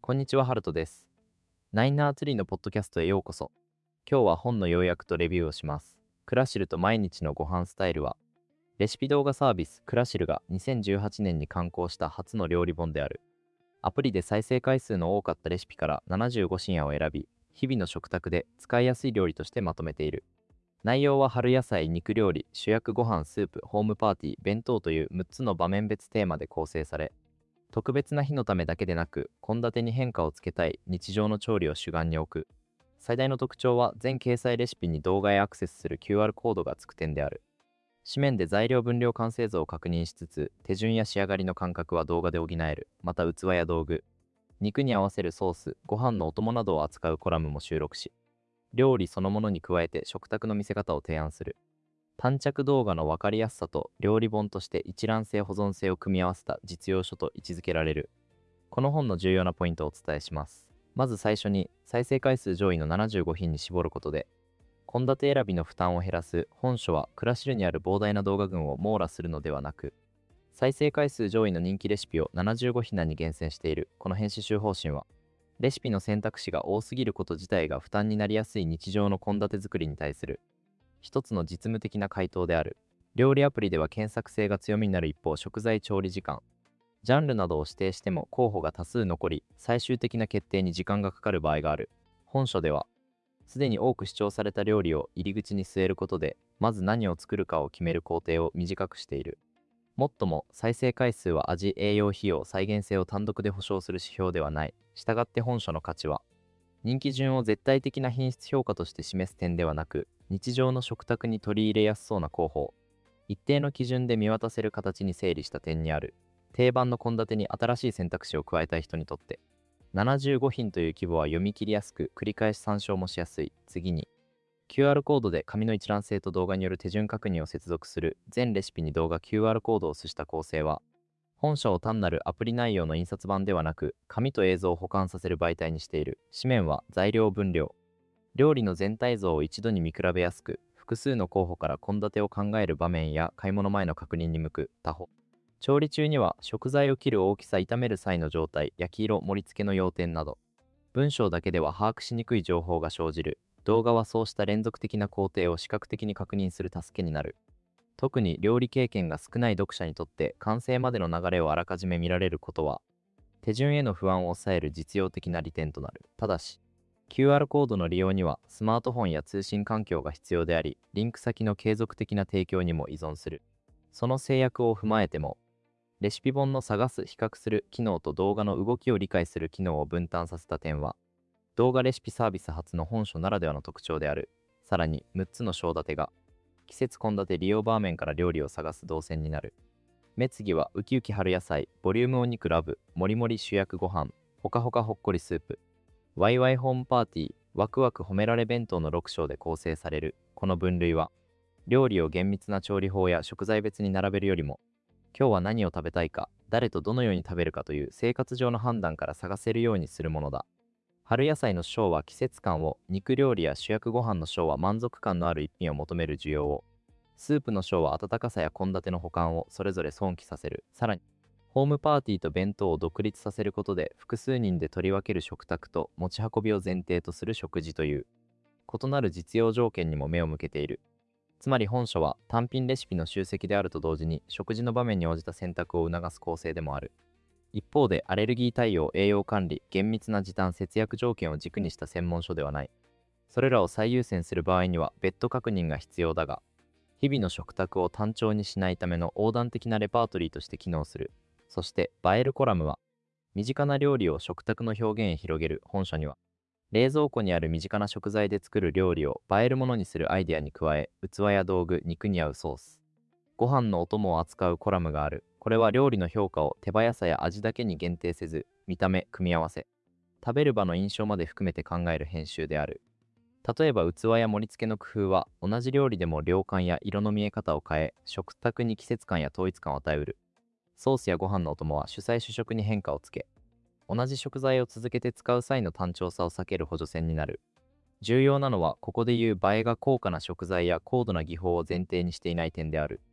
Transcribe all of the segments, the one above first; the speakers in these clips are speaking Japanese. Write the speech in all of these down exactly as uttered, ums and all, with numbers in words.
こんにちは、ハルトです。ナインナーツリーのポッドキャストへようこそ。今日は本の要約とレビューをします。クラシルと毎日のご飯スタイルは、レシピ動画サービスクラシルがにせんじゅうはちねんに刊行した初の料理本である。アプリで再生回数の多かったレシピからななじゅうご品を選び、日々の食卓で使いやすい料理としてまとめている。内容は春野菜、肉料理、主役ご飯、スープ、ホームパーティー、弁当というむっつの場面別テーマで構成され、特別な日のためだけでなく、献立に変化をつけたい日常の調理を主眼に置く。最大の特徴は、全掲載レシピに動画へアクセスする キューアール コードがつく点である。紙面で材料分量完成図を確認しつつ、手順や仕上がりの感覚は動画で補える。また、器や道具、肉に合わせるソース、ご飯のお供などを扱うコラムも収録し、料理そのものに加えて食卓の見せ方を提案する。短着動画の分かりやすさと料理本として一覧性保存性を組み合わせた実用書と位置づけられる。この本の重要なポイントをお伝えします。まず最初に、再生回数上位のななじゅうご品に絞ることで、献立選びの負担を減らす。本書はクラシルにある膨大な動画群を網羅するのではなく、再生回数上位の人気レシピをななじゅうご品に厳選している。この編集方針は、レシピの選択肢が多すぎること自体が負担になりやすい日常の献立作りに対する一つの実務的な回答である。料理アプリでは検索性が強みになる一方、食材調理時間、ジャンルなどを指定しても候補が多数残り、最終的な決定に時間がかかる場合がある。本書では、すでに多く視聴された料理を入り口に据えることで、まず何を作るかを決める工程を短くしている。もっとも、再生回数は味、栄養費用、再現性を単独で保証する指標ではない。したがって本書の価値は、人気順を絶対的な品質評価として示す点ではなく、日常の食卓に取り入れやすそうな候補、一定の基準で見渡せる形に整理した点にある。定番の献立に新しい選択肢を加えたい人にとって、ななじゅうご品という規模は読み切りやすく、繰り返し参照もしやすい。次に、キューアール コードで紙の一覧性と動画による手順確認を接続する。全レシピに動画 キューアール コードを付した構成は、本書を単なるアプリ内容の印刷版ではなく、紙と映像を保管させる媒体にしている。紙面は材料分量、料理の全体像を一度に見比べやすく、複数の候補から献立を考える場面や買い物前の確認に向く。他方、調理中には食材を切る大きさ、炒める際の状態、焼き色、盛り付けの要点など、文章だけでは把握しにくい情報が生じる。動画はそうした連続的な工程を視覚的に確認する助けになる。特に料理経験が少ない読者にとって完成までの流れをあらかじめ見られることは、手順への不安を抑える実用的な利点となる。ただし、キューアール コードの利用にはスマートフォンや通信環境が必要であり、リンク先の継続的な提供にも依存する。その制約を踏まえても、レシピ本の探す、比較する機能と動画の動きを理解する機能を分担させた点は、動画レシピサービス初の本書ならではの特徴である。さらに、むっつの章立てが、季節献立利用場面から料理を探す動線になる。目次はウキウキ春野菜、ボリュームお肉ラブ、もりもり主役ご飯、ほかほかほっこりスープ、ワイワイホームパーティー、ワクワク褒められ弁当のろく章で構成される。この分類は、料理を厳密な調理法や食材別に並べるよりも、今日は何を食べたいか、誰とどのように食べるかという生活上の判断から探せるようにするものだ。春野菜の章は季節感を、肉料理や主役ご飯の章は満足感のある一品を求める需要を、スープの章は温かさや献立の保管をそれぞれ損期させる。さらに、ホームパーティーと弁当を独立させることで複数人で取り分ける食卓と持ち運びを前提とする食事という異なる実用条件にも目を向けている。つまり本書は単品レシピの集積であると同時に食事の場面に応じた選択を促す構成でもある。一方でアレルギー対応、栄養管理、厳密な時短節約条件を軸にした専門書ではない。それらを最優先する場合には別途確認が必要だが、日々の食卓を単調にしないための横断的なレパートリーとして機能する。そして、映えるコラムは、身近な料理を食卓の表現へ広げる。本書には、冷蔵庫にある身近な食材で作る料理を映えるものにするアイデアに加え、器や道具、肉に合うソース、ご飯のお供を扱うコラムがある。これは料理の評価を手早さや味だけに限定せず、見た目、組み合わせ、食べる場の印象まで含めて考える編集である。例えば器や盛り付けの工夫は、同じ料理でも量感や色の見え方を変え、食卓に季節感や統一感を与えうる。ソースやご飯のお供は主菜主食に変化をつけ、同じ食材を続けて使う際の単調さを避ける補助線になる。重要なのは、ここでいう映えが高価な食材や高度な技法を前提にしていない点である。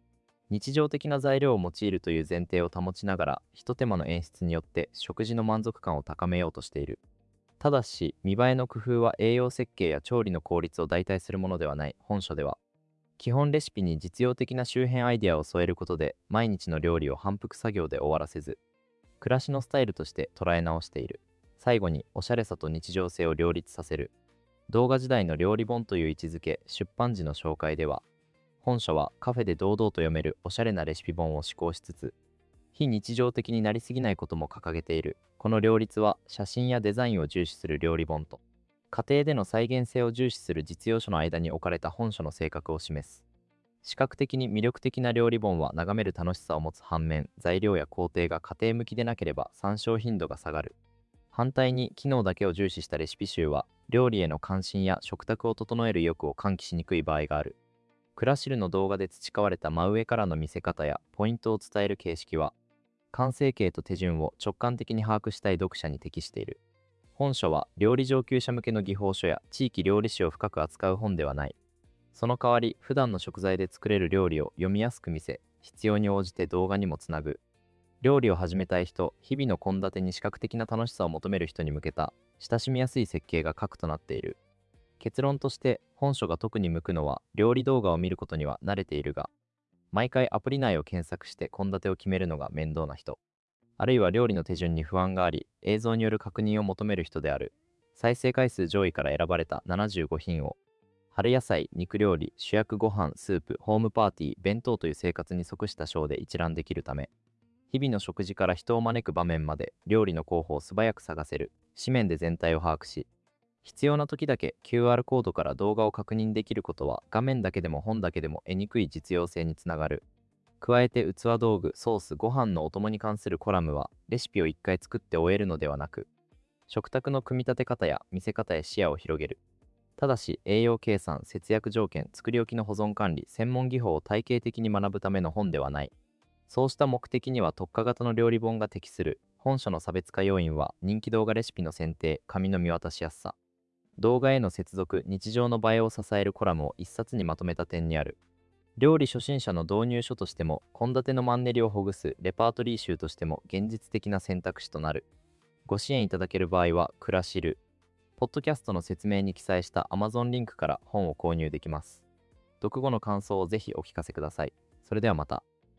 日常的な材料を用いるという前提を保ちながら、ひと手間の演出によって食事の満足感を高めようとしている。ただし、見栄えの工夫は栄養設計や調理の効率を代替するものではない。本書では、基本レシピに実用的な周辺アイデアを添えることで、毎日の料理を反復作業で終わらせず、暮らしのスタイルとして捉え直している。最後に、おしゃれさと日常性を両立させる。動画時代の料理本という位置づけ、出版時の紹介では、本書はカフェで堂々と読めるおしゃれなレシピ本を試行しつつ、非日常的になりすぎないことも掲げている。この両立は、写真やデザインを重視する料理本と、家庭での再現性を重視する実用書の間に置かれた本書の性格を示す。視覚的に魅力的な料理本は眺める楽しさを持つ反面、材料や工程が家庭向きでなければ参照頻度が下がる。反対に、機能だけを重視したレシピ集は、料理への関心や食卓を整える意欲を喚起しにくい場合がある。クラシルの動画で培われた真上からの見せ方やポイントを伝える形式は、完成形と手順を直感的に把握したい読者に適している。本書は料理上級者向けの技法書や地域料理史を深く扱う本ではない。その代わり、普段の食材で作れる料理を読みやすく見せ、必要に応じて動画にもつなぐ。料理を始めたい人、日々の献立に視覚的な楽しさを求める人に向けた、親しみやすい設計が核となっている。結論として、本書が特に向くのは、料理動画を見ることには慣れているが、毎回アプリ内を検索して献立を決めるのが面倒な人、あるいは料理の手順に不安があり、映像による確認を求める人である。再生回数上位から選ばれたななじゅうご品を、春野菜、肉料理、主役ご飯、スープ、ホームパーティー、弁当という生活に即した章で一覧できるため、日々の食事から人を招く場面まで料理の候補を素早く探せる。紙面で全体を把握し、必要な時だけ キューアール コードから動画を確認できることは、画面だけでも本だけでも得にくい実用性につながる。加えて、器道具、ソース、ご飯のお供に関するコラムは、レシピをいっかい作って終えるのではなく、食卓の組み立て方や見せ方へ視野を広げる。ただし、栄養計算、節約条件、作り置きの保存管理、専門技法を体系的に学ぶための本ではない。そうした目的には特化型の料理本が適する。本書の差別化要因は、人気動画レシピの選定、紙の見渡しやすさ、動画への接続、日常の映えを支えるコラムを一冊にまとめた点にある。料理初心者の導入書としても、献立のマンネリをほぐすレパートリー集としても現実的な選択肢となる。ご支援いただける場合は、クラシル。ポッドキャストの説明に記載した Amazon リンクから本を購入できます。読後の感想をぜひお聞かせください。それではまた。